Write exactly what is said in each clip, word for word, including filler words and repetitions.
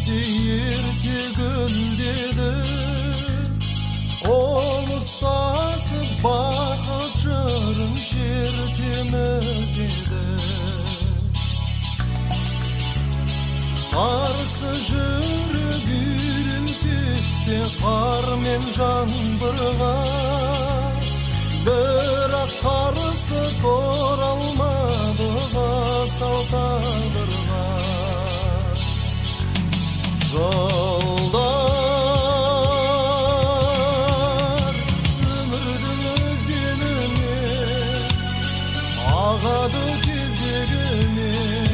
kişti erke güldedi. Ol ustası bakıcırın şirtime dedi. Qarсы жүрі гүрілсетте қар мен жаңбырға, бірақ қарсы тұра алмады ғасау тағдырға. Жолдар өмірдің өзеніне, ағады кезегіне.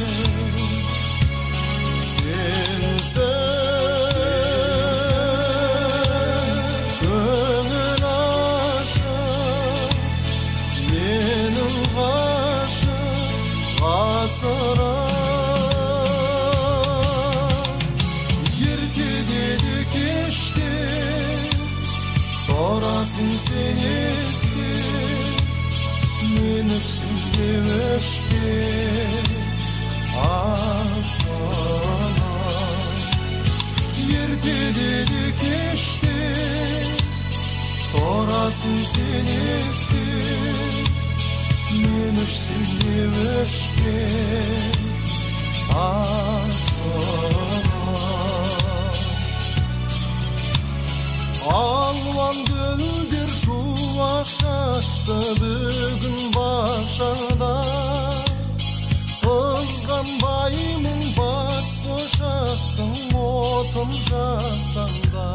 Көңіл ашып, менің ғашық ғасырым. Ертедегі кеште тұрасың сен есте, мен ішімде өшпей асылым. Ертедегі кеште тұрасың сен есте, мен ішімде өшпей асылым. Алуан гүлдер шуақ шашты бүгін бақшада, қызғанбаймын бас қошақтың отын жасаңда.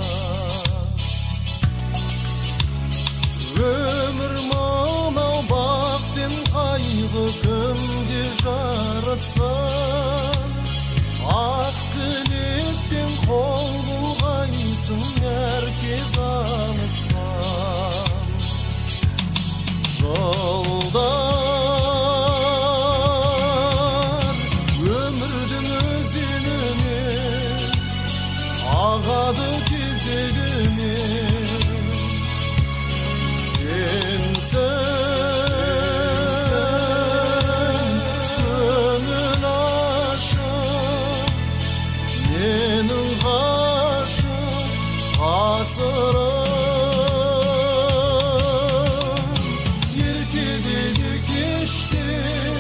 Өмір мынау бақ пен қайғы кімге жарасқан, ақ тілекпен қол бұлғайсың әркез алыстан. Жолдар өмірдің өзеніне, ағады кезегіне. Сенсің көңіл ашып, менің ғашық ғасырым. Ертедегі кеште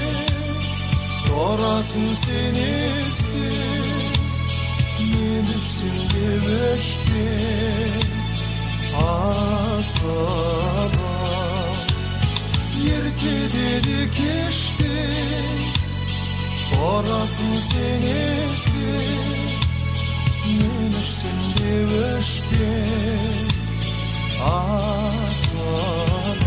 тұрасың сен есте, мен ішімде өшпей асылым. Ертедегі кеште тұрасың сен есте, мен ішімде өшпей асылым.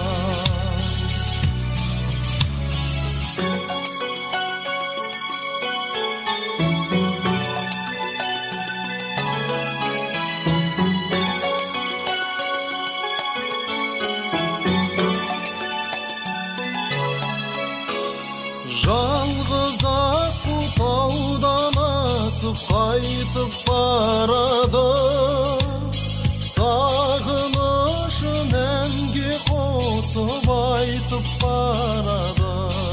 Жалғыз аққу таудан асып қайтып барады, сағынышын әнге қосып айтып барады.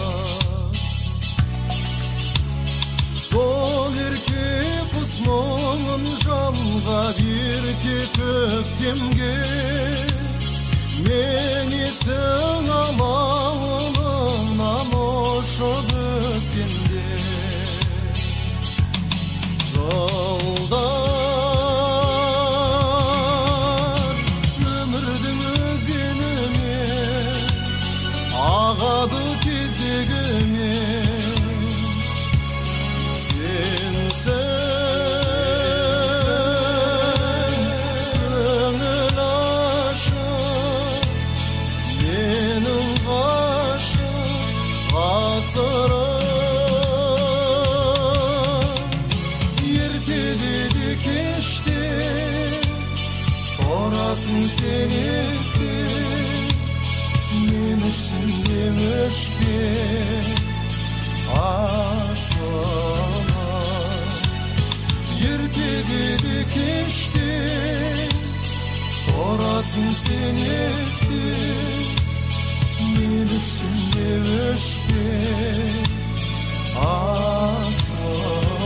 Сол ерке құс мұңын жанға ерке көктемге, мен есің алауынан ұшып өткенде. Жолдар өмірдің өзеніне, ағады кезегіне. Сенсің көңіл ашып, менің ғашық ғасырым. Ертедегі кеште тұрасың сен есте, мен ішімде өшпей асылым. Ертедегі кеште тұрасың сен есте, мен ішімде өшпей асылым.